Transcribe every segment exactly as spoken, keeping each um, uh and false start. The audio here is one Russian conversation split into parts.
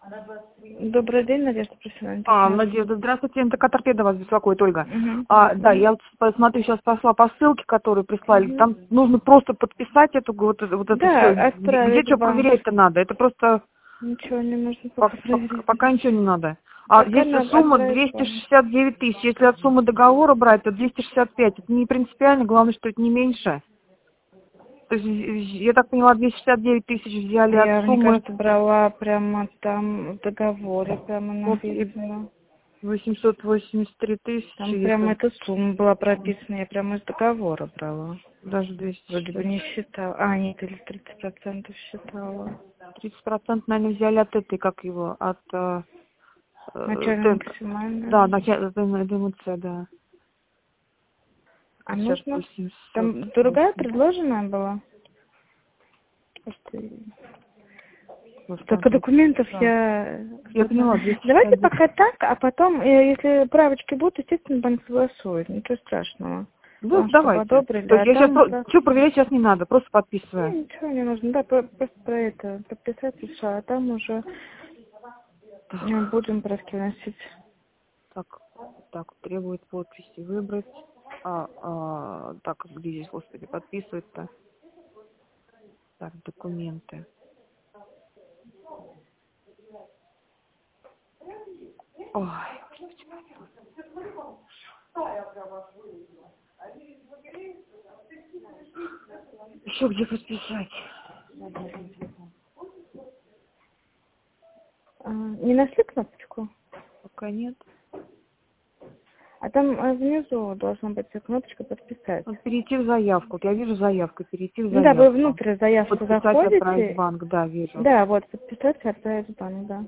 Добрый день, Надежда Профессиональная. А, Надежда, здравствуйте, МТК «Торпеда» вас беспокоит, Ольга. Угу. А, да, я вот посмотрю, сейчас пошла по ссылке, которую прислали. Угу. Там нужно просто подписать эту вот, вот это Да, все. Где отправить что вам. проверять-то надо? Это просто Ничего не нужно по- пока по- проверить. пока ничего не надо. А Пока здесь надо сумма отправить двести вам. шестьдесят девять тысяч. Если от суммы договора брать, то двести шестьдесят пять. Это не принципиально, главное, что это не меньше. То есть, я так поняла, двести шестьдесят девять тысяч взяли от Я, мне суммы кажется, брала прямо там в договоре, прямо вот, и написано. восемьсот восемьдесят три тысячи, Там прямо если эта сумма была прописана, я прямо из договора брала. даже двести Вроде бы шестьдесят. не считала. А, нет, или тридцать процентов считала. тридцать процентов, наверное, взяли от этой, как его, от э, э, Начальная темп- да, максимальная. начальная ДМЦ, да. А Сейчас нужно? восемьсот Там другая восемь. предложенная была? Просто- Вот там Только вот, документов да. я... Я поняла, двести Давайте шестьдесят девять. пока так, а потом, э, если правочки будут, естественно, банк согласует. Ничего страшного. Ну, Главное, чтобы давайте. одобрили, То есть а я сейчас, там как... что проверять сейчас не надо, просто подписываю. Ну, ничего не нужно, да, про- просто про это подписать и все, а там уже э, Так, будем правки вносить. так, так, требует подписи выбрать. А, а, так, где здесь, господи, подписывается. Так, документы. Ой, господи, помилуй. Еще где подписать? А, не нашли кнопочку? Пока нет. А там э, внизу должна быть кнопочка «Подписать». Вот перейти в заявку. Вот я вижу заявку, перейти в Ну да, вы заявку. внутрь заявку Подписать, отправить в заходите. банк, да, вижу. Да, вот, подписать и отправить в банк, да.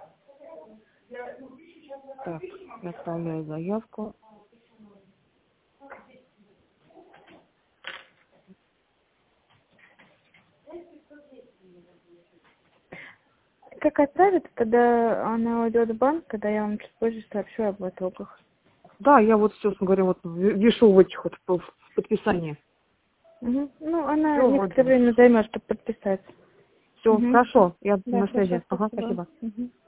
Так, я отправляю заявку. Как отправить, тогда она уйдет в банк, когда я вам чуть позже сообщу об итогах. Да, я вот все, говорю, вот в- вешу в этих вот в в подписании. Угу. Ну, она Все, вроде некоторое бы. время займет, чтобы подписать. Все, Угу. хорошо, я Да, на хорошо, связи. Ага, спасибо. спасибо. Угу.